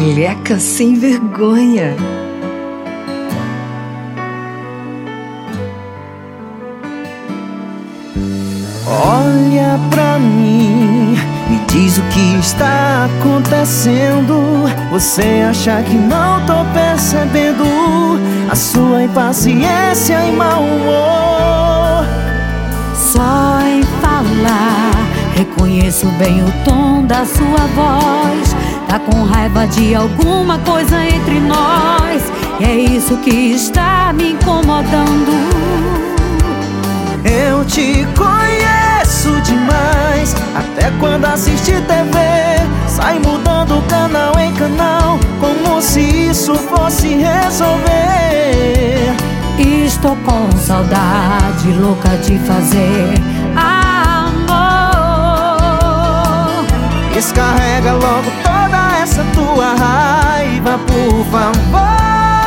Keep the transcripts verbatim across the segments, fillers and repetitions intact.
Moleca sem vergonha. Olha pra mim, me diz o que está acontecendo. Você acha que não tô percebendo a sua impaciência e mau humor? Só em falar reconheço bem o tom da sua voz. Tá com raiva de alguma coisa entre nós, e é isso que está me incomodando. Eu te conheço demais, até quando assiste T V sai mudando canal em canal, como se isso fosse resolver. Estou com saudade louca de fazer amor. Descarrega logo toda essa tua raiva, por favor.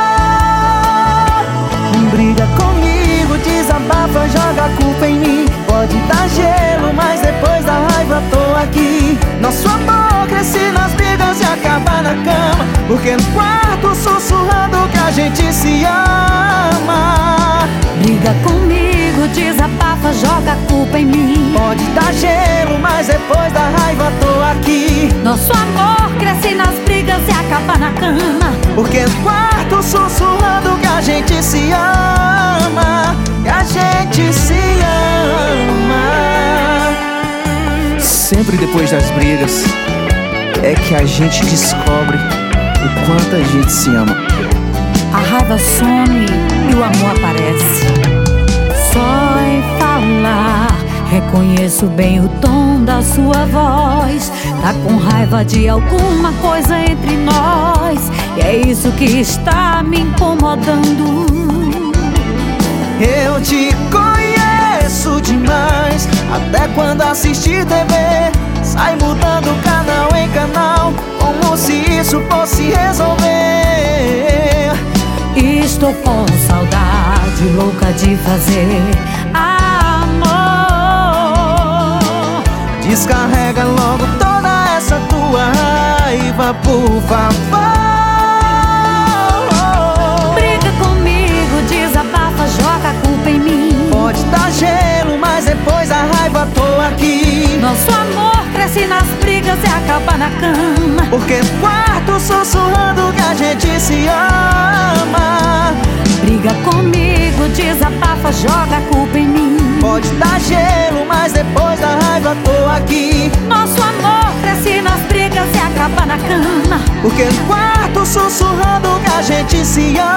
Não briga comigo, desabafa, joga a culpa em mim. Pode dar gelo, mas depois da raiva tô aqui. Nosso amor cresce nas brigas e acaba na cama, porque no quarto sussurrando que a gente se ama. Briga comigo, desabafa, joga a culpa em mim. Pode dar gelo, mas depois da raiva tô aqui. Nosso amor cresce nas brigas e acaba na cama, porque no quarto sussurrando que a gente se ama, que a gente se ama. Sempre depois das brigas é que a gente descobre o quanto a gente se ama. A raiva some e o amor aparece. Só em falar reconheço bem o tom da sua voz. Tá com raiva de alguma coisa entre nós, e é isso que está me incomodando. Eu te conheço demais, até quando assiste T V sai mudando canal em canal, como se isso fosse resolver. Estou com saudade louca de fazer amor. Descarrega logo toda essa tua raiva, por favor. Briga comigo, desabafa, joga a culpa em mim. Pode dar gelo, mas depois da raiva tô aqui. Nosso amor cresce nas brigas e acaba na cama, porque no quarto sussurrando que a gente se ama. Briga comigo, desabafa, joga a culpa em mim. Pode dar gelo, mas depois da raiva tô aqui. Nosso amor cresce nas brigas e acaba na cama, porque no quarto sussurrando que a gente se ama.